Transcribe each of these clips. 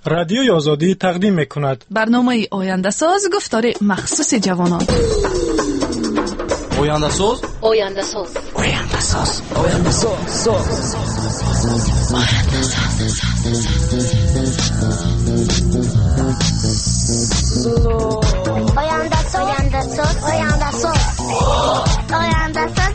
رادیوی آزادی تقدیم می‌کند. برنامه آینده ساز گفتار مخصوص جوانان. آینده ساز. آینده ساز. آینده ساز. آینده ساز. آینده ساز. آینده ساز. آینده ساز. آینده ساز.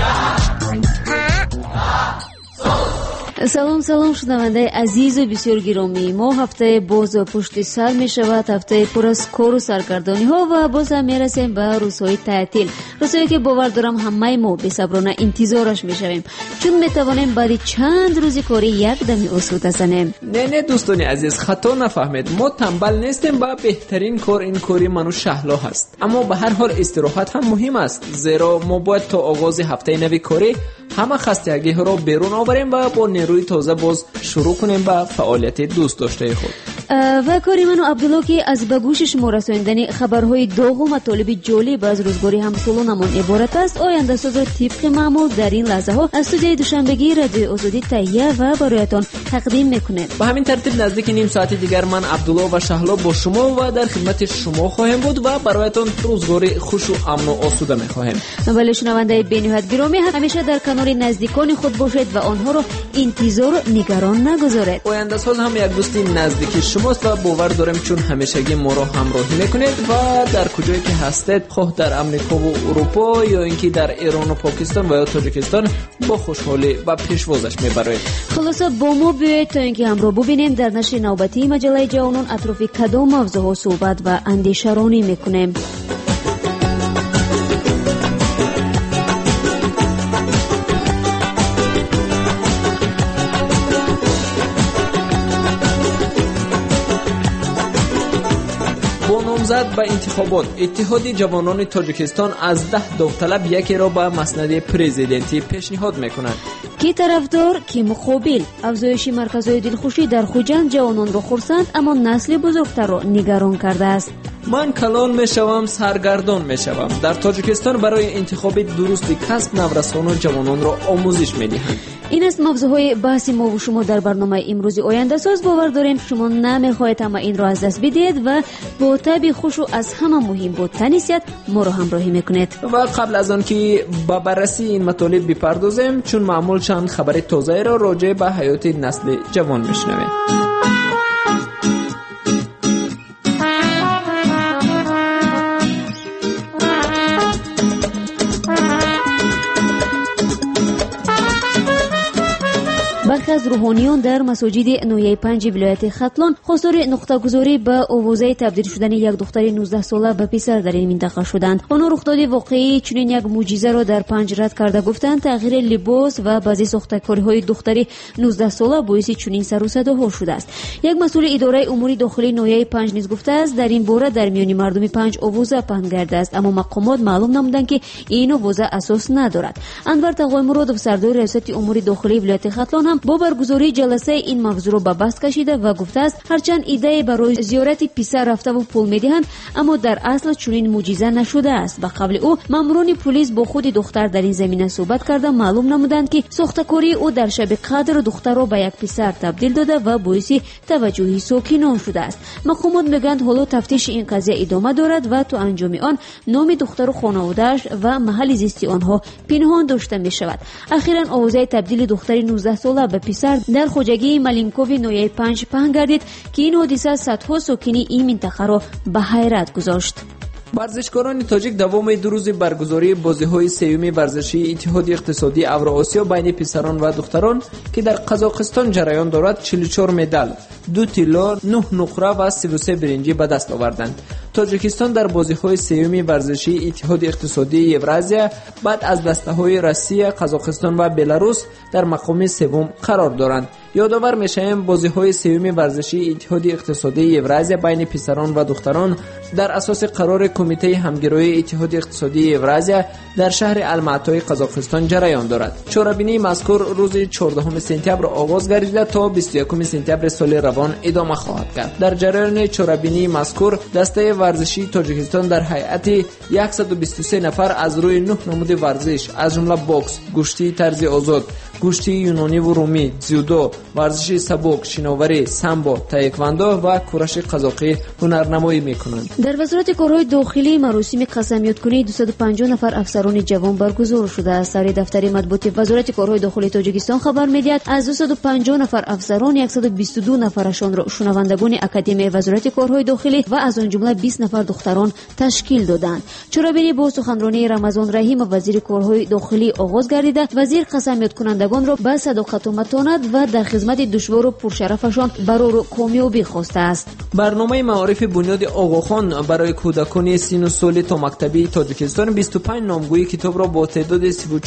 салом шунавандаи азизу бисёр гиромӣ, мо ҳафтаи боз пушти сар мешавад, ҳафтаи пур аз кору саргардониҳо ва боз ҳам мерасем ба рӯзҳои таътил, рӯзҳое ки бовар дорам ҳамаи мо бесаброна интизораш мешавем, чун метавонем баъди чанд рӯзи корӣ якдами осуда занем. не дӯстони азиз, хато нафаҳмед, мо тамбал нестем ва беҳтарин кор ин кори ману шаҳло ҳаст, аммо ба ҳар ҳол истироҳат ҳам муҳим аст, зеро мо бояд то оғози ҳафтаи нави корӣ ҳама хастагиҳоро берун оварем ва бо нерӯи тоза боз шурӯъ кунем ба фаъолияти дӯстдоштаи худ. ва кори ману Абдулло ки аз ба гӯши шумо расониндани хабарҳои доғу матолиби ҷолиб аз рӯзгори ҳамсолонамон иборат аст. Ояндасозро тибқи маъмул дар ин лаҳзаҳо аз студияи душанбегии радиои озодӣ таҳия ва бароятон тақдим мекунем. ба ҳамин тартиб наздики ним соати дигар ман Абдулло ва Шаҳло бо шумо ва дар хидмати шумо хоҳем буд ва бароятон рӯзгори хушу амну осуда мехоҳем. вале шунавандаи бениҳоят гиромӣ, ҳамеша дар канори наздикони худ бошед ва онҳоро интизору нигарон нагузоред. ояндасоз ҳам як дӯсти наздики шумост ва бовар дорем чун ҳамешагӣ моро ҳамроҳӣ мекунед ва дар куҷое ки ҳастед, хоҳ дар амрикову урупо ё ин ки дар Эрону Покистон ва ё Тоҷикистон, бо хушҳолӣ ба пешвозаш мебароед. хулоса бо мо биёед то ин ки ҳамроҳ бубинем дар нашри навбатии маҷаллаи ҷавонон атрофи кадом мавзӯъҳо суҳбат ва андешаронӣ мекунем. زد به انتخابات اتحاد جوانان تاجیکستان از 10 داوطلب یکی را به مسند پرزیدنتی پیشنهاد میکنند. کی طرفدار کی مقابل. افزایش مرکزهای دلخوشی در خوجند جوانان را خرسند اما نسل بزرگتر را نگران کرده است. من کلان میشوم، سرگردان میشوم. در تاجیکستان برای انتخاب درست کسب نورسان جوانان را آموزش میدهند. این است موضوعهای بحث ما و شما در برنامه امروز آینده ساز. باور داریم شما نمیخواهید اما این را از دست بدید و با طبع خوش و از همه مهم با تنیسیت ما را همراهی میکنید. و قبل از آن که با بررسی این مطالب بپردازیم، چون معمول چند خبر تازه را راجع به حیات نسل جوان میشنویم. برخی از روحانیان در مساجد نویه 5 ولایت ختلان خواستار نقطه‌گذاری به آوازه تبدیل شدن یک دختر 19 ساله به پسر در این منطقه شدند. آنها رخداد واقعی چنین یک معجزه را در 5 رد کرده گفتند تغییر لباس و بعضی ساختارهای دختری 19 ساله باعث چنین سر و صداها شده است. یک مسئول اداره امور داخلی نویه 5 نیز گفته است در این باره در میان مردم 5 آوازه پهن گردیده است، اما مقامات معلوم نمودند که این آوازه اساس ندارد. انور تقوی مرادov سردار ریاست امور داخلی ولایت ختلان هم با برگزاری جلسه این موضوع را به بحث کشیده و گفته است هرچند ایده برای زیارت پسر رفته و پول میدهند اما در اصل چنین معجزه نشده است. به قول او ماموران پلیس با خود دختر در این زمینه صحبت کرده معلوم نمودند که ساختکاری او در شب قدر دختر را به یک پسر تبدیل داده و باعث توجه ساکنان شده است. مقامات میگویند حالا تفتیش این قضیه ادامه دارد و تا انجام آن نام دختر و خانواده‌اش و محل زیستی آنها پنهان داشته می شود. اخیراً آوازه تبدیل دختر 19 ساله به پسر در خوجگی مالینکوف نویه 5 پهن گردید که این حادثه صدها ساکنی این منطقه را به حیرت گذاشت. ورزشکاران تاجیک دوام 2 روز برگزاری بازی‌های سوم ورزشی اتحاد اقتصادی اوراسیا بین پسران و دختران که در قزاقستان جریان دارد 44 مدال، 2 طلا، 9 نقره و 33 برنجی به دست آوردند. تاجیکستان در بازی‌های سوم ورزشی اتحاد اقتصادی اوراسیا بعد از دسته‌های روسیه، قزاقستان و بلاروس در مقام سوم قرار دارند. یادآور می‌شویم بازی‌های سوم ورزشی اتحاد اقتصادی اوراسیا بین پسران و دختران در اساس قرار کمیته همگرایی اتحاد اقتصادی اوراسیا در شهر الماتای قزاقستان جریان دارد. چهاربینی مذکور روز 14 سپتامبر آغاز گردیده تا 21 سپتامبر سال روان ادامه خواهد کرد. در جریان چهاربینی مذکور دسته ورزشی تاجیکستان در هیئت 123 نفر از روی 9 نمود ورزش از جمله باکس، گشتی طرز آزاد، گوشت یونانی و رومی، زیودو، ورزش سبک، شناوری، سامبو، تایکواندو و کورش قزاقی هنرنمایی میکنند. در وزارت کارهای داخلی مراسم قسمیت‌کنی 250 نفر افسران جوان برگزار شده است. سر دفتر مطبوعاتی وزارت کارهای داخلی تاجیکستان خبر می‌دهد از 250 نفر افسران 122 نفرشان را شنوندگان اکادمی وزارت کارهای داخلی و از آن جمله 20 نفر دختران تشکیل دادند. چرابینی با سخنرانی رمضان رحیم وزیر کارهای داخلی آغاز گردیده، وزیر قسمیت کنندگان را به صداقت و متانت و در خدمت دشوار و پرشرفشان برای کامیابی خواسته است. برنامه معارف بنیاد آقاخان برای کودکان سن و سال تا مکتبی تاجیکستان 25 نامگوی کتاب را با تعداد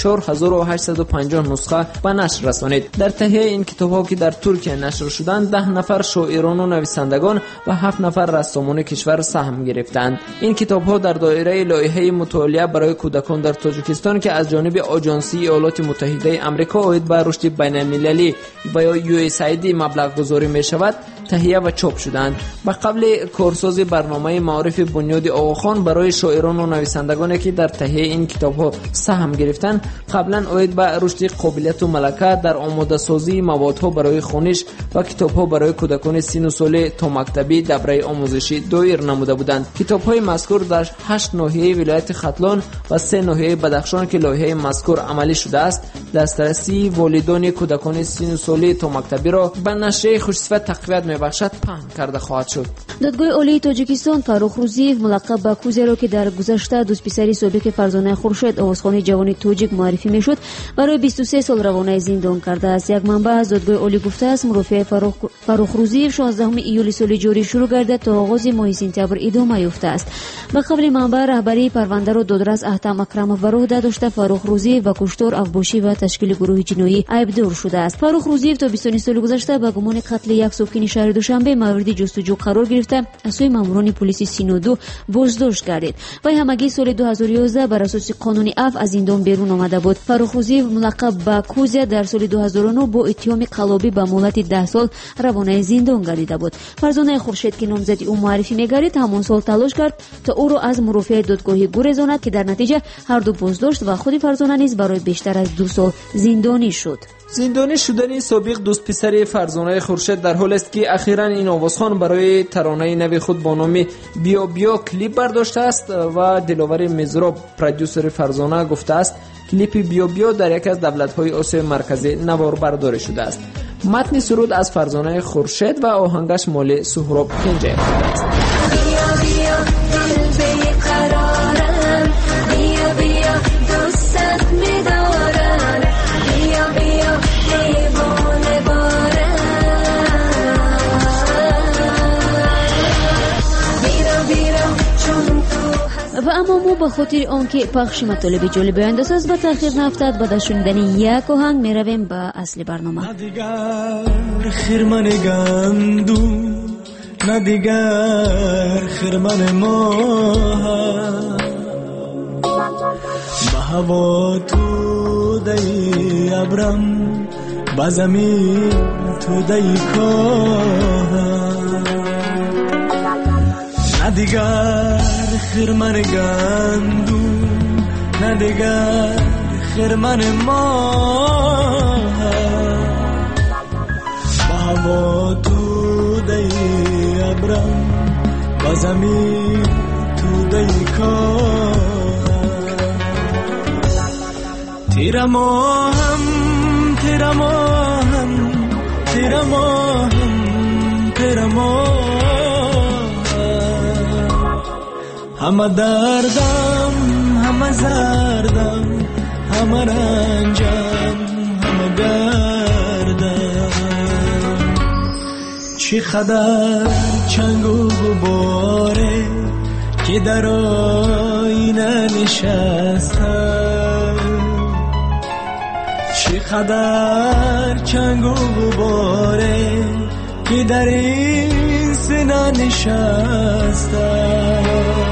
34850 نسخه به نشر رسانید. در تهیه این کتاب‌ها که در ترکیه نشر شدند 10 نفر شاعران و نویسندگان و 7 نفر رسامان کشور سهم گرفتند. این کتاب‌ها در دایره لایحه مطالعه برای کودکان در تاجیکستان که از جانب آژانسی ایالات متحده آمریکا عاید به رشد بین‌المللی و یا USAID مبلغ گذاری می‌شود تهیه و چاپ شدند. به قبل کارساز برنامه معارف بنیاد آقاخان برای شاعران و نویسندگانی که در تهیه این کتاب‌ها سهم گرفتند قبلا عاید به رشد قابلیت و ملکه در آماده سازی موادها برای خوانش و کتاب‌ها برای کودکان سن و سال تا مکتبی دوره آموزشی دایر نموده بودند. کتاب‌های مذکور در 8 ناحیه ولایت ختلان و 3 ناحیه بدخشان که لایحه مذکور عملی شده است دسترسی والدان کودکان سن و سال تا مکتبی را به نشریه خوش‌صفت تقویت می‌بخشد پهن کرده خواهد شد. دادگاه عالی تاجیکستان فاروق روزیف ملقب به کوزه را که در گذشته دوست پسری سابق فرزانه خورشید آوازخوان جوان تاجیک معرفی میشد برای 23 سال روانه زندان کرده است. یک منبع از دادگاه عالی گفته است مرافعه فاروق روزیف 16 ایول سال جاری شروع گردد تا آغاز ماه سپتامبر ادامه یافته است. به قبل منبع رهبری پرونده را دادرس احتم اکرمov و عهده داشته فاروق روزیف و کشتار افباشی و تشکیل گروه جنایی عیبدار شده است. فاروق روزیف تا 20 سال گذشته به گمان قتل یک ساکن شهر دوشنبه مورد جستجو قرار گرفته از سوی ماموران پلیس سینودو بازداشت گردید و همگی سال 2011 بر اساس قانون عفو از زندان بیرون آمده بود. فاروق روزیف ملقب به کوزه در سال 2009 با اتهام قلابی به مهلت 10 سال روانه زندان گردیده بود. فرزانه خورشید که نامزدی او معرفی می‌گردید همان سال تلاش کرد تا او را از مرافعه دادگاهی گریزاند که در نتیجه هر دو بازداشت و خود فرزانه نیز برای بیشتر از 2 سال زندانی شد. زندانی شدن سابق دوست پسر فرزانه خورشید در حال است که اخیراً این آوازخوان برای ترانه نو خود با نام بیا بیا کلیپ برداشته است و دلاور مزراب پرودیوسر فرزانه گفته است کلیپ بیا بیا در یک از دولت‌های آسیای مرکزی نوار برداری شده است. متن سرود از فرزانه خورشید و آهنگش مال سهراب خنجه است. بیا بیا دل به قرارم بیا بیا دوست می‌دارم بیا بیا دیوانه بارم بیرو بیرو چون تو و اما ما به خاطر آنکه پخش مطالب جالب آینده است به تأخیر نیفتد بعد از شنیدن یک آهنگ میرویم به اصل برنامه. ندیگر خرمن گندم ندیگر خرمن ماه به هوا تو دی ابرم به زمین تو دی کاه ندیگر خرمن گندم ندیگر خرمن ماه به هوا تو دی ابرم به زمین تو دی کاه تیرا ماهم تیرا ماهم تیرا ماهم تیرا ماهم همه دردم همه زردم همه رنجم همه گردم چی قدر چنگ و غباره که در آینه نشستم چی قدر چنگ و غباره که در این سینه نشستم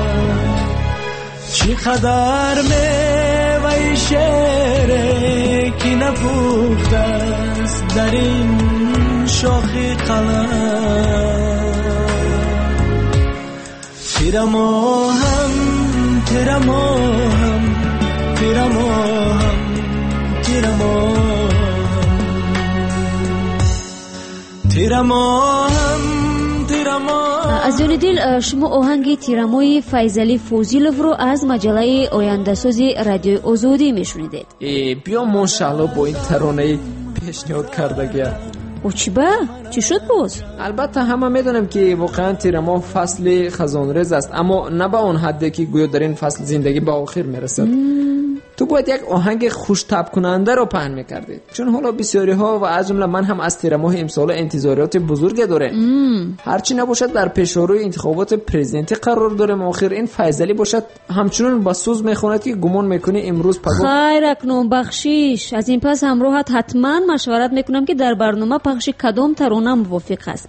چی قدر میوه شعره که نپخته است در این شاخ قلم تیرا ماهم تیرا ماهم تیرا ماهم تیرا ماهم از جان دل شما آهنگ تیرمای فیضعلی فوزیلوف رو از مجله آینده‌سازی رادیوی آزادی میشنیدید. بیا ماشاءالله با این ترانه پیشنهاد کردگی. او چی شد باز؟ البته همه میدونم که واقعا تیرما فصل خزانریز است، اما نه به اون حدی که گویا در این فصل زندگی به آخر میرسد. تو باید یک آهنگ خوش طبع کننده رو پهن میکردید، چون حالا بسیاری ها و از جمله من هم از تیر ماه امسال انتظارات بزرگی داریم. هرچی نباشد در پیشروی انتخابات پرزیدنتی قرار داریم، آخر این فیضعلی باشد همچنان با سوز میخواند که گمان میکنه امروز خیر اکنون بخشیش. از این پس همراهت حتما مشورت میکنم که در برنامه پخش کدام ترانه موافق است.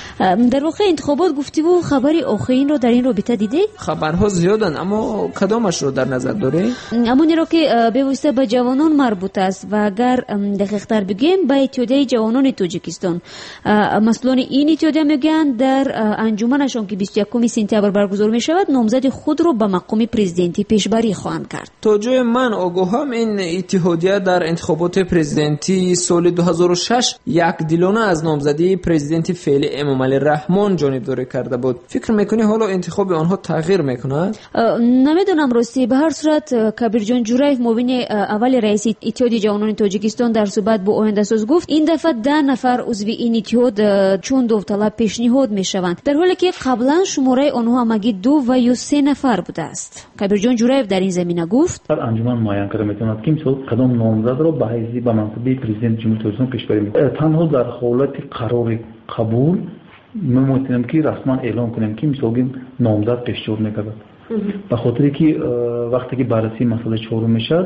در واقع انتخابات گفتی و خبری آخرین رو در این رابطه دیدی؟ خبرها زیادن، اما کدامش رو در نظر داری؟ همونی رو که به واسطه به جوانان مربوط است و اگر دقیق تر بگیم به اتحادیه جوانان تاجیکستان. مسئولان این اتحادیه میگن در انجمنشون که 21 سپتامبر برگزار می شود نامزد خود رو به مقام پرزیدنتی پیشبری خواهند کرد. تا جای من آگاهم این اتحادیه در انتخابات پرزیدنتی سال 2006 یک دیلانه از نامزدی پرزیدنت فعلی امام رحمان جانبداری کرده بود. فکر میکنی حالا انتخاب آنها تغییر میکند؟ نمیدونم راستی. به هر صورت کبیر جان جورایف معاون اول رئیس اتحادیه جوانان تاجیکستان در صحبت با آینده‌ساز گفت این دفعه 10 نفر عضو این اتحاد چون داوطلب پیشنهاد میشوند، در حالی که قبلا شماره آنها همگی 2 و یا 3 نفر بوده است. کبیر جان جورایف در این زمینه گفت انجمن معین کرده میتواند که مثلا کدام نامزد را به حیث به منصب پرزیدنت جمهوری تاجیکستان پیشبری می‌کند. تنها در حالت قرار قبول ما میتونیم که رسما اعلام کنیم که مثلا نامزد پیشنهاد میکرد، به خاطر که وقتی که بررسی مسئله چهارم میشه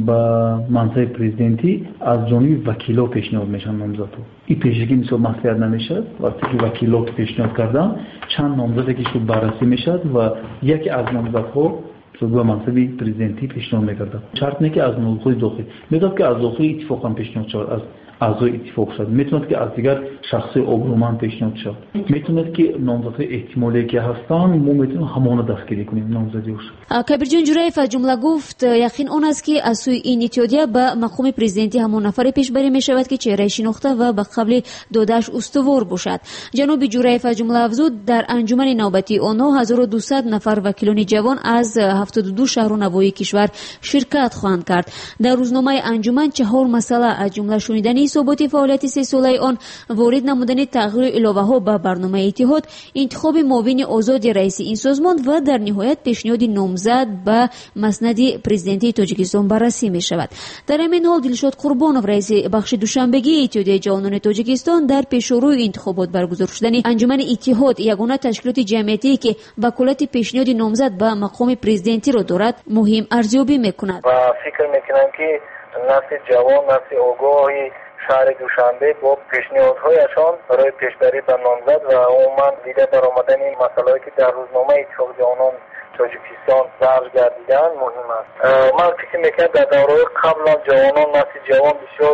با منصب پرزیدنتی از جانب وکیلا پیشنهاد میشن نامزدها. این پیشگی مثلا مصلحت نمیشه. وقتی که وکیلا پیشنهاد کردن چند نامزدی که شو بررسی میشه و یکی از نامزدها به منصب پرزیدنتی پیشنهاد میکرد. شرط نه که از نوع داخلی میگه که از داخل اتفاقا پیشنهاد شد، از اعضای اتفاق شد، میتوند که از دیگر شخص آبرومند پیشنهاد شد، میتوند که نامزدهای احتمالی که هستن ما میتونیم همانا دستگیری کنیم نامزدیش. کبیر جان جورایف از جمله گفت یقین آن است که از سوی این اتحادیه به مقام پرزیدنتی همان نفر پیشبری میشود که چهره شناخته و به قبل دادش استوار باشد. جناب جورایف از جمله افزود در انجمن نوبتی آنها 1200 نفر وکیلان جوان از 72 شهر و نواحی کشور شرکت خواهند کرد. در روزنامه انجمن 4 مسئله از جمله شنیدنی ثبات فعالیت 3 ساله آن، وارد نمودن تغییر الهه ها به برنامه اتحاد، انتخاب معاون آزاد رئیس این سازمان و در نهایت پیشنهاد نامزد به مسند پرزیدنتی تاجیکستان بررسی می شود. در همین حال دلشاد قربانوف رئیس بخش دوشنبگی اتحادیه جوانان تاجیکستان در پیشروی انتخابات برگزار شدن انجمن اتحاد یگانه تشکیلات جمعیتی که وکالت پیشنهاد نامزد به مقام پرزیدنتی را دارد مهم ارزیابی میکند. و فکر میکنم که نسل جوان، نسل آگاهی شهر دوشنبه با پیشنهادهایشان برای پیشبری به نامزد و عموما دیده برآمدن این مسائلی که در روزنامه اتحاد جوانان تاجیکستان درج گردیدن مهم است. من فکر میکنم در دوره‌های قبل جوانان، نسل جوان بسیار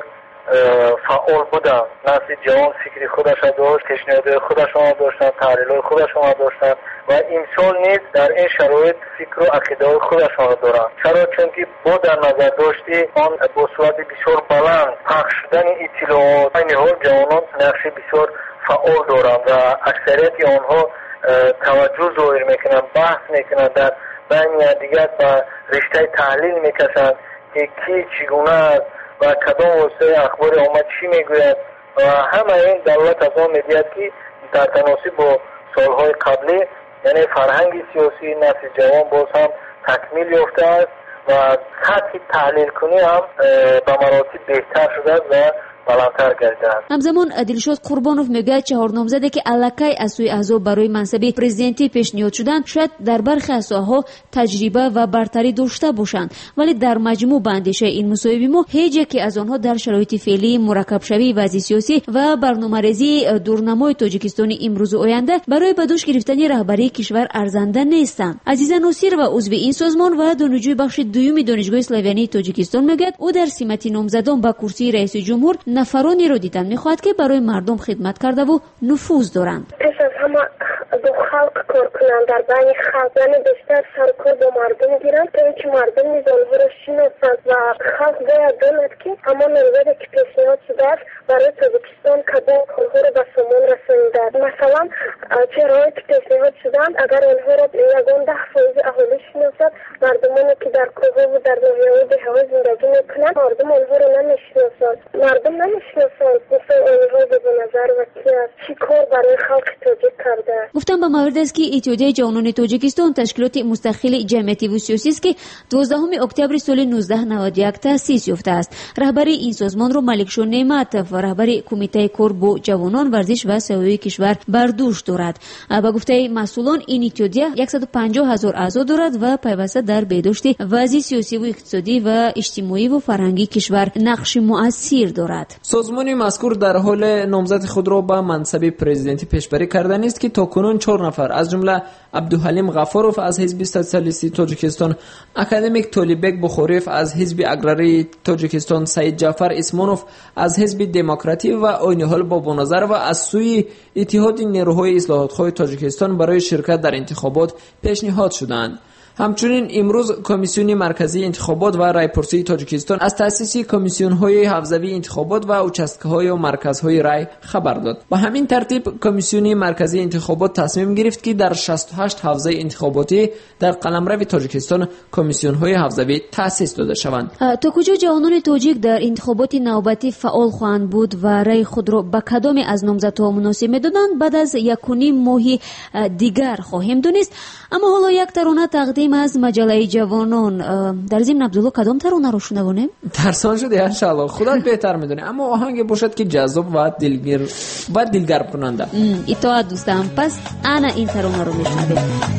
فعال بودن. نسل جوان فکری خودش داشت، پیشنهادهای خودشان داشتن، تحلیل‌های خودشان داشتن و امسال نیز در این شرایط فکر و عقیده‌های خودشان دارند. چرا؟ چون که با در نظر داشتی آن با صورت بسیار بلند پخش شدن اطلاعات، این حال جوانان نقش بسیار فعال دارند و اکثریت آنها توجه ظاهر میکنند، بحث میکنند، در بین دیگر به رشته تحلیل میکشند که کی چگونه است و کدام واسه اخبار آمد چی میگوید و همه این دولت از آن میدید که در تناسب با سالهای قبلی یعنی فرهنگ سیاسی نسل جوان باز هم تکمیل یافته است و سطح تحلیل کنی هم به مراتب بهتر شده است و بلندتر گردیده است. همزمان دلشاد قربانوف میگه 4 نامزدی که الکی از سوی احزاب برای منصب پرزیدنتی پیشنهاد شدند شاید در برخی از ساحه‌ها تجربه و برتری داشته باشند، ولی در مجموع به اندیشه این مصاحبه ما هیچ یکی از آنها در شرایط فعلی مرکب شوی وضع سیاسی و برنامه‌ریزی دورنمای تاجیکستان امروز و آینده برای به دوش گرفتن رهبری کشور ارزنده نیستند. عزیزا نصیر و عضو این سازمان و دانشجوی بخش دوم دانشگاه اسلاویانی تاجیکستان میگه او در سمت نامزدان به کرسی رئیس جمهور نفرانی رو دیدن میخواد که برای مردم خدمت کرده و نفوذ دارند. پیش از همه با خلق کار کنند، در بین خلق، یعنی بیشتر سرکار با مردم گیرند تا اینکه مردم نیز آنها را شناسند و خلق باید داند که همان نوعی که پیشنهاد شده است برای تاجیکستان کدام آنها را به سامان رسانیده. مثلا چهرهایی که پیشنهاد شدند اگر آنها را یگان 10% اهالی شناسد، مردمانی که در کوهها و در ناحیه‌های دهه‌ها زندگی میکنند مردم آنها را نمیشناسند. مردم نمیشناسند مثل آنها به نظر و کی است، چی کار برای خلق تاجیک کرده. گفتم به مورد است که اتحادیه جوانان تاجیکستان تشکیلات مستقل جمعیتی و سیاسی است که 12 اکتبر سال 1991 تأسیس یافته است. رهبری این سازمان را ملکشاه نعمت و رهبری کمیته کار با جوانان ورزش و سیاسی کشور بر دوش دارد. به گفته مسئولان این اتحادیه 150,000 اعضا دارد و پیوسته در بهداشت وضع سیاسی و اقتصادی و اجتماعی و فرهنگی کشور نقش مؤثر دارد. سازمان مذکور در حال نامزد خود را به منصب پرزیدنتی پیشبری کردن است که تاکنون 4 نفر از جمله عبدالحلیم غفاروف از حزب سوسیالیستی تاجیکستان، اکادمیک تولیبک بخوریف از حزب اگراری تاجیکستان، سعید جعفر اسمانوف از حزب دموکراتی و آینی‌حال بابانظر و از سوی اتحاد نیروهای اصلاحات‌خواه تاجیکستان برای شرکت در انتخابات پیشنهاد شدند. همچنین امروز کمیسیون مرکزی انتخابات و رایپرسی تاجیکستان از تأسیس کمیسیون‌های حوزوی انتخابات و اچسکه‌های و مرکزهای رای خبر داد. به همین ترتیب کمیسیون مرکزی انتخابات تصمیم گرفت که در 68 حوزه انتخاباتی در قلمرو تاجیکستان کمیسیون‌های حوزوی تأسیس داده شوند. تا کجا جوانان تاجیک در انتخابات نوبتی فعال خواهند بود و رای خود را به کدام از نامزدها مناسب می‌دانند بعد از 1.5 ماه دیگر خواهیم دانست. اما حالا یک ترانه تقدیم از مجله جوانان. در ضمن عبدالله کدام ترانه رو شنوانیم؟ ترسان شده ان شاء الله، خودت بهتر میدونی، اما آهنگ باشد که جذاب و دلگرم کننده. اطاعت دوستان، پس انا این ترانه رو میشنویم.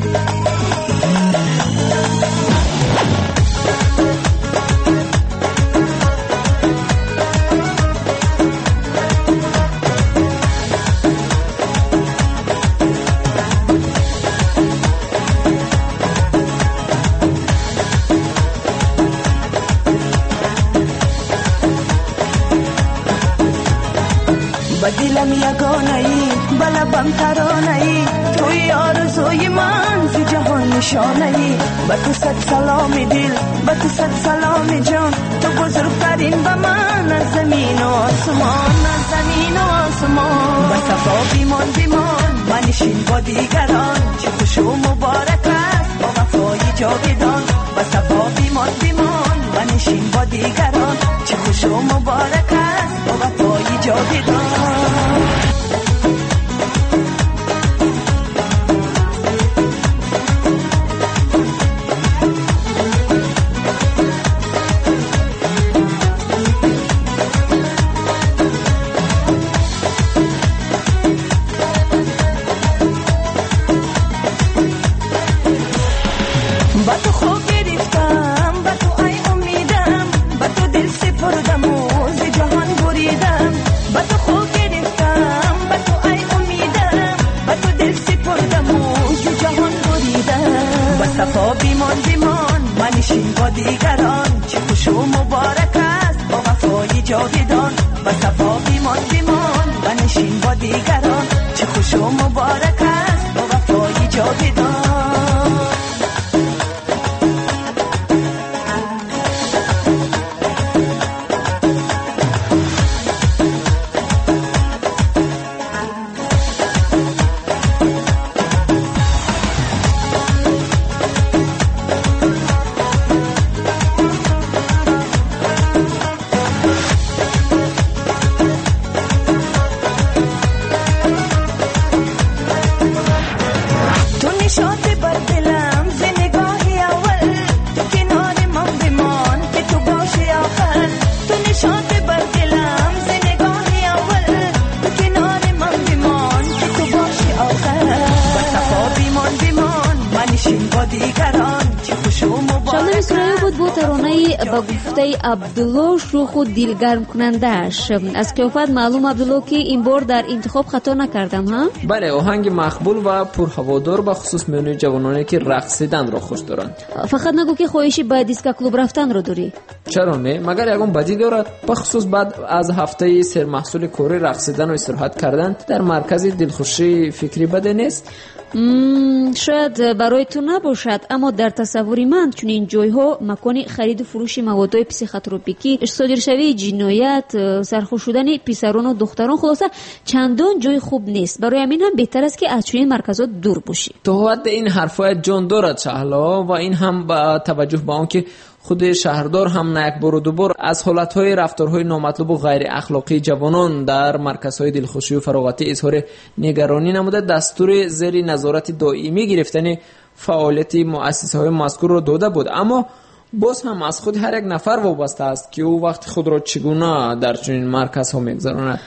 بدلم یگانه‌ای بلبم ترانه‌ای توی آرزوی من زی جهان نشانه‌ای با تو صد سلام دل با تو صد سلام جان تو بزرگترین به من از زمین و آسمان از زمین و آسمان با صفا بیمان منشین با دیگران چه خوش و مبارک است با وفای جاودان با صفا بیمان منشین با دیگران چه خوش و مبارک است با وفای جاودان. بیمان منشین با دیگران چه خوش و مبارک است با وفای جاودان با صفا بیمان منشین با دیگران چه خوش و مبارک است با وفای جاودان. ترانه با گفته عبدالله شوخ و دلگرم کننده اش. از قیافت معلوم عبدالله که این بار در انتخاب خطا نکردم ها؟ بله، آهنگ مقبول و پرهوادار به خصوص میان جوانانی که رقصیدن را خوش دارند. فقط نگو که خواهشی به دیسکو کلوب رفتن رو داری. چرا نه؟ مگر یگان بدی دارد؟ به خصوص بعد از هفته سرمحصول کاری رقصیدن و استراحت کردن در مرکز دلخوشی فکری بده نیست؟ شاید برای تو نباشد، اما در تصور من چون این جایها مکان خرید و فروش موادهای پسیخوتروپیکی، صادرشوی جنایت، سرخوش شدن پسران و دختران، خلاصه چندان جای خوب نیست. برای همین هم بهتر است که از چنین مرکزات دور باشی. تو حد این حرفای جان دارد شهلا، و این هم با توجه به آن که خود شهردار هم نه یک بار و دو بار از حالتهای رفتارهای نامطلوب و غیر اخلاقی جوانان در مرکزهای دلخوشی و فراغتی اظهار نگرانی نموده، دستور زیر نظارت دائمی گرفتن فعالیت مؤسسه‌های مذکور را داده بود. اما باز هم از خود هر یک نفر وابسته است که او وقت خود را چگونه در چنین مرکزها می‌گذراند.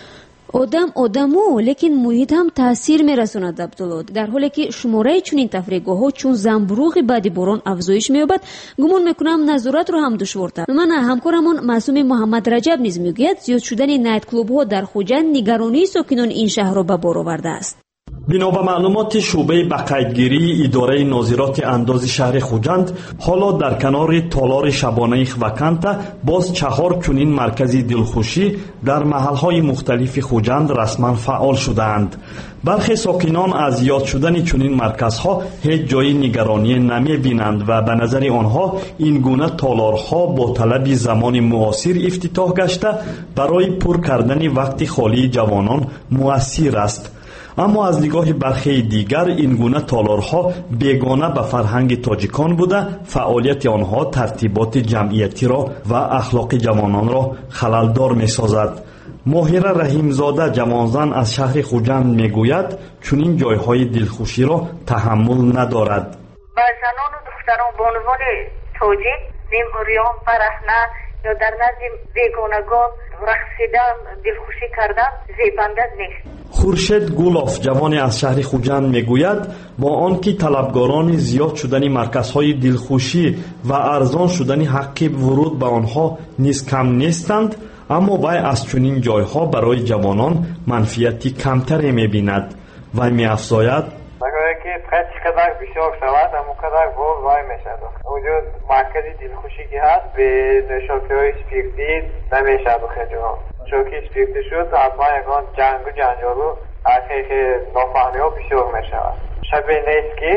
آدمو لیکن محیط هم تاثیر میرسوند عبدالله. در حالی که شماره چنین تفریحگاه‌ها چون زنبروغ بعد باران افزایش می‌یابد، گمان میکنم نظارت رو هم دشوارتر. من همکارمون معصوم محمد رجب نیز میگوید زیاد شدن نایت کلوب‌ها در خوجند نگرانی ساکنان این شهر را به بار آورده است. بنا به معلومات شعبه بقیدگیری اداره ناظرات انداز شهر خوجند، حالا در کنار تالار شبانه خواکنتا باز 4 چنین مرکز دلخوشی در محلهای مختلف خوجند رسما فعال شدند. برخی ساکنان از یاد شدن چنین مرکزها هیچ جای نگرانی نمی بینند و به نظر آنها این گونه تالارها با طلب زمان معاصر افتتاح گشته برای پر کردن وقت خالی جوانان مؤثر است. اما از نگاه برخی دیگر این گونه تالارها بیگانه به فرهنگ تاجیکان بوده، فعالیت آنها ترتیبات جمعیتی را و اخلاق جوانان را خللدار می سازد. ماهره رحیمزاده جوانزن از شهر خوجند می گوید چنین جایهای دلخوشی را تحمل ندارد. با زنان و دختران به عنوان تاجیک نیم فرحنه یا در نزد بیگانگان رقصیدن دلخوشی کردن زیبنده نیست. خورشید گولاف جوانی از شهر خوجند میگوید با آنکه طلبگاران زیاد شدن مرکزهای دلخوشی و ارزان شدن حق ورود به آنها نیز کم نیستند، اما وی از چنین جایها برای جوانان منفیتی کمتری میبیند. وی میافزاید که چقدر بسیار شود اما قدر بار وای میشد. وجود مرکز دلخوشی که هست به نشاطهای سپیرتی نمیشد خیلی ها. شوکی سپیرتی شد اما یکان جنگ و جنجالو از نافهمی ها بسیار میشود. شبیه نیست که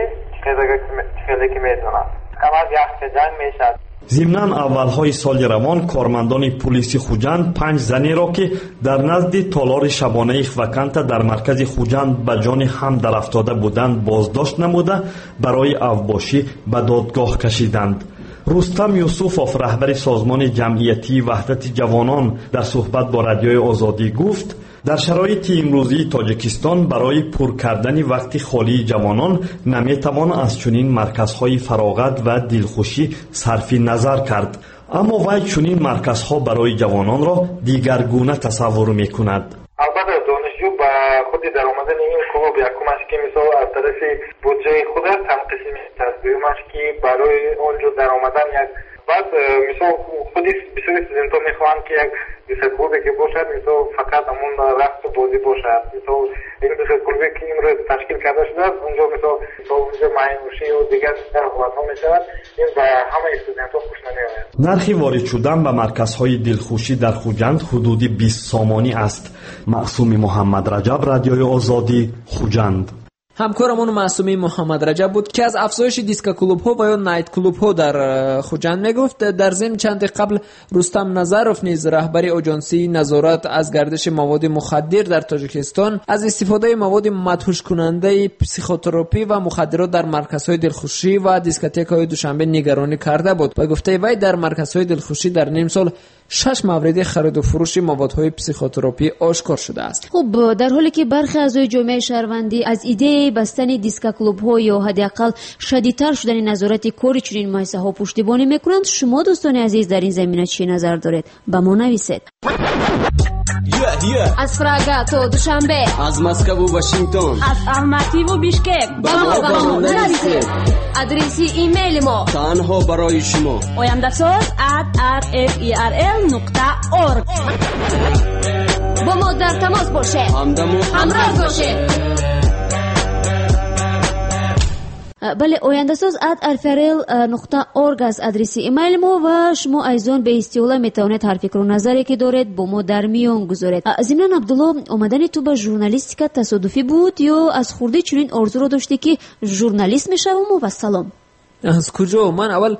خیلی که میدونم کم از یک جنگ میشد. ضمناً اولهای سال روان کارمندان پلیس خوجند 5 زنی را که در نزد تالار شبانه خواکنتا در مرکز خوجند به جان هم در افتاده بودند بازداشت نموده برای اوباشی به دادگاه کشیدند. رستم یوسفوف رهبر سازمان جمعیتی وحدت جوانان در صحبت با رادیوی آزادی گفت در شرایط امروزی تاجیکستان برای پر کردن وقت خالی جوانان نمیتوان از چنین مرکزهای فراغت و دلخوشی صرف نظر کرد، اما وی چنین مرکزها برای جوانان را دیگرگونه تصور میکند. البته دانشجو با خود در آمدن این کلوب یکمش که مثلا از طرف بودجه خود تنقسیم است، که برای اونجا در آمدن یک بعد مثلا خودی بسیاری استودنت ها میخوان که یک دیسکلوبی که باشد مثلا فقط همون رقص و بازی باشد. مثلا این دیسکلوبی که امروز تشکیل کرده شده است اونجا مثلا اونجا معینوشی و دیگر حالت ها میشود، این به همه استودنت ها خوش نمیآید. نرخ وارد شدن به مرکزهای دلخوشی در خوجند حدود 20 سامانی است. معصوم محمد رجب، رادیوی آزادی، خوجند. همکارمون معصومی محمد رجب بود که از افزایش دیسکو کلوب ها و یا نایت کلوب ها در خوجند میگفت. در ضمن چند قبل رستم نظرف نیز رهبر آژانسی نظارت از گردش مواد مخدر در تاجیکستان از استفاده مواد مدهوش کننده پسیخوتراپی و مخدرات در مرکزهای دلخوشی و دیسکوتک های دوشنبه نگرانی کرده بود و گفته وی در مرکزهای دلخوشی در نیم سال 6 مورد خرید و فروش موادهای پسیخوتراپی آشکار شده است. خب در حالی که برخی اعضای جامعه شهروندی از ایده بستن دیسکو کلوب ها یا حداقل شدیدتر شدن نظارت کاری چنین مؤسسه ها پشتیبانی میکنند، شما دوستان عزیز در این زمینه چی نظر دارید؟ با ما نویسید. از فرага то душанбе, аз Москву Вашингтон, аз Алмати ва Бишкек ба мо нависед. адреси имейли мо танҳо барои шумо oyandasоз@rferl.org. با ما در تماس باشید، همراه باشید. بله، oyandasоз@rferl.org از ادرسی ایمیل ما و شما ایزان به استیولا میتونید هر فکر و نظری که دارید با ما در میان گذارید. ضمن عبدالله، اومدن تو به ژورنالیستیکا تصادفی بود یا از خورده چنین آرزو رو داشتی که ژورنالیست میشوم؟ و سلام. از کجا؟ من اول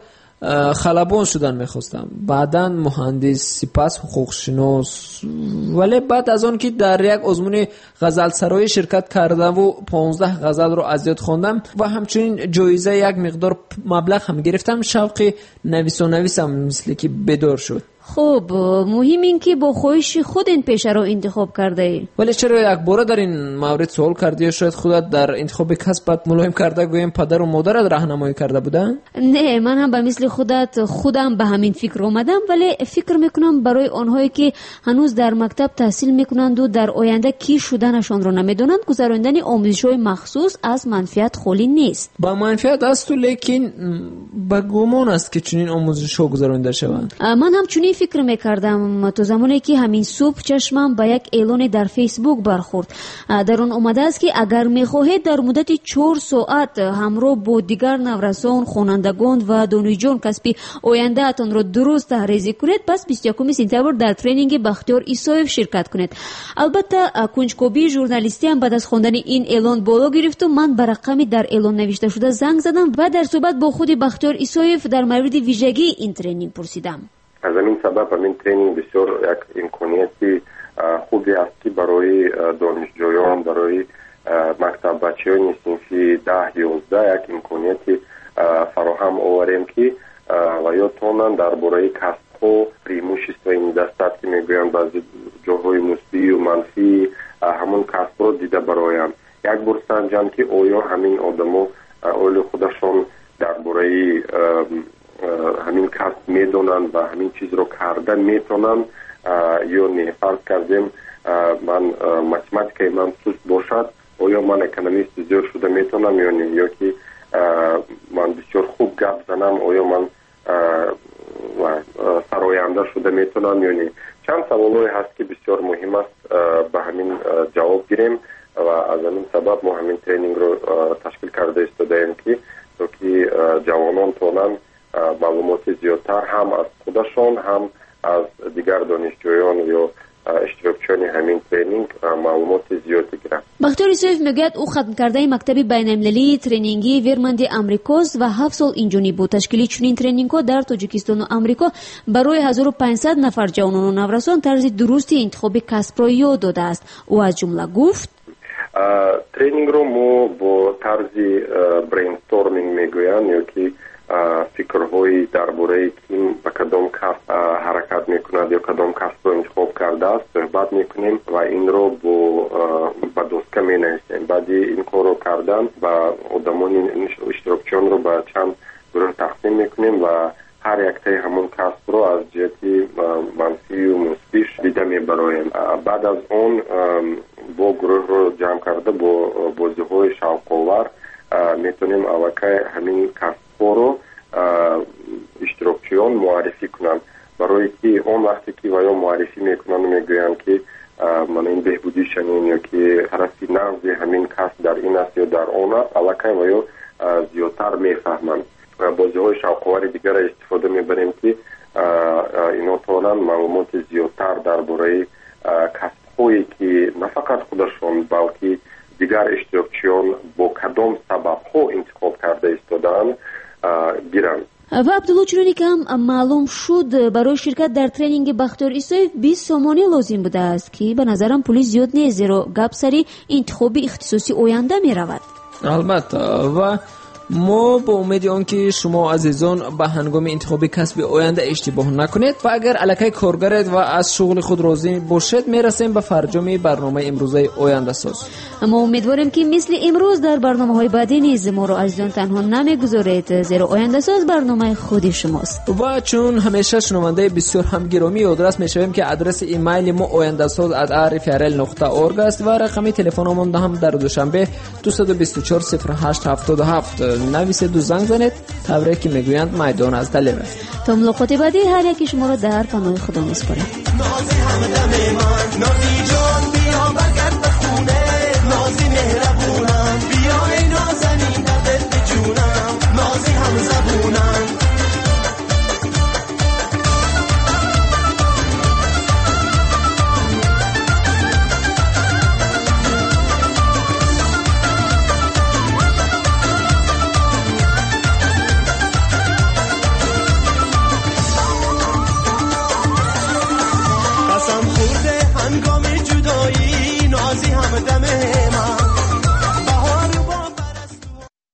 خلبان شدن میخواستم، بعدا مهندس، سپس حقوقشناس، ولی بعد از آن که در یک آزمون غزل سرای شرکت کردم و 15 غزل رو از یاد خواندم و همچنین جایزه یک مقدار مبلغ هم گرفتم، شوق نویسم مثل که بدار شد. خب مهم این که با خواهش خود این پیشه رو انتخاب کرده ای. ولی چرا یک باره در این مورد سوال کردی؟ یا شاید خودت در انتخاب کسبت ملایم کرده، گویم پدر و مادرت راهنمایی کرده بودن؟ نه، من هم به مثل خودم به همین فکر اومدم، ولی فکر میکنم برای آنهایی که هنوز در مکتب تحصیل میکنند و در آینده کی شدنشان رو نمیدونند، گذراندن آموزش‌های مخصوص از منفعت خالی نیست. با منفعت است، لیکن با گمان است که چنین آموزش‌ها گذرانده شوند. من هم چنین فکر میکردم تا زمانی که همین صبح چشمم به یک اعلان در فیسبوک برخورد. در آن اومده است که اگر میخواهید در مدت 4 ساعت همراه با دیگر نورسان، خوانندگان و دانشجویان کسب آینده اتان را درست تحریزی کنید، پس 21 سپتامبر در ترینینگ بختیار ایسایف شرکت کنید. البته کنجکاوی ژورنالیستی هم بعد از خواندن این اعلان بالا گرفت و من به رقمی در اعلان نوشته شده زنگ زدم و در صحبت با خود بختیار ایسایف در مورد ویژگی این ترینینگ پرسیدم. از این سبب همین ترینینگ بسیار یک امکانیتی خوبی است که برای دانشجویان، برای مکتب بچه‌های صنفی 10-11 یک امکانیتی فراهم آوریم که و یا تونن درباره کسب‌ها پریموش است و این دستات که میگویند بعضی جاهای مثبت و منفی همون کسب رو دیده برایم. یک بار سنجان که آیا همین آدما اول خودشون درباره همین کسب میدونن و همین چیز رو کردن میتونن یا نه. فرض کردیم من متماتیکای من سوست باشد، آیا من اکونومیست زیاد شده میتونم یا نه، یا که من بسیار خوب گپ زنم، آیا من سراینده شده میتونم یا نه. چند سوالای هست که بسیار مهم است به همین جواب گیریم و از همین سبب ما همین ترینینگ رو تشکیل کرده استادیم که تو که جوانان تونن معلومات زیادتر هم از خودشون هم از دیگر دانشجویان یا اشتراکچیان همین ترینینگ معلومات زیادی گیرند. بختیار ایسایف میگوید او ختم کرده مکتب بین‌المللی ترینینگی ویرمند امریکاست و 7 سال اینجانی بود. تشکیل چنین ترینینگ‌ها در تاجیکستان و امریکا برای 1500 نفر جوانان و نورسان طرز درستی انتخاب کسب را یاد داده است. او از جمله گفت ترینینگ رو ما با طرز برینستورمینگ میگویند، یا که فکرهای درباره کیم به کدام کسب حرکت میکند یا کدام کسب رو انتخاب کرده است صحبت میکنیم و این رو با دوسکه مینویسیم. بعد این کار رو کردن و آدمان اشتراکچیان رو به چند گروه تقسیم میکنیم و هر یک تای همون کسب رو از جهتی منفی و مثبتش دیده میبرایم. بعد از اون با گروه رو جمع کرده با بازی‌های شوق‌آور میتونیم اوکای همین کسب رو اشتراکچیان معرفی کنن، برای که اون وقتی که ویا معرفی میکنن میگوین که من این بهبودی شنین یا که طرفی نقض همین کسب در این است یا در اون است، علاقه ویا زیادتر میفهمن. بازی های شوق‌آور دیگر استفاده میبریم که اینا تونن معلومات زیادتر درباره کسب هایی که نه فقط خودشون بلکه دیگر اشتراکچیان با کدام سبب ها انتخاب کرده استادن گیرن. و عبدالله چرانی که هم معلوم شد برای شرکت در ترینینگ بختیار ایسایف 20 سامانه لازم بوده است که به نظرم پولی زیاد نیست، زیرا گپ سری انتخاب اختصاصی آینده می رود. البته و ما با امید آنکه شما عزیزان به هنگام انتخاب کسب آینده اشتباه نکنید و اگر الکی کارگرید و از شغل خود راضی باشید میرسیم به فرجام برنامه امروزه آینده ساز. ما امیدواریم که مثل امروز در برنامه‌های بعدی نیز ما را عزیزان تنها نمیگذارید، زیرا آینده ساز برنامه خود شماست. و چون همیشه شنونده بسیار هم گرامی آدرس میشویم که آدرس ایمیل ما oyandasaz@rfrl.org است و رقم تلفنمون هم در دوشنبه 224 08 77 نویسید و زنگ زنید. خبری که میگویند میدان از دلیل. تا ملاقات بعدی هر یکی شما را در پناه خدا میسپارم. نازی همدم من، نازی جان بیا برگرد به خونه، نازی مهربان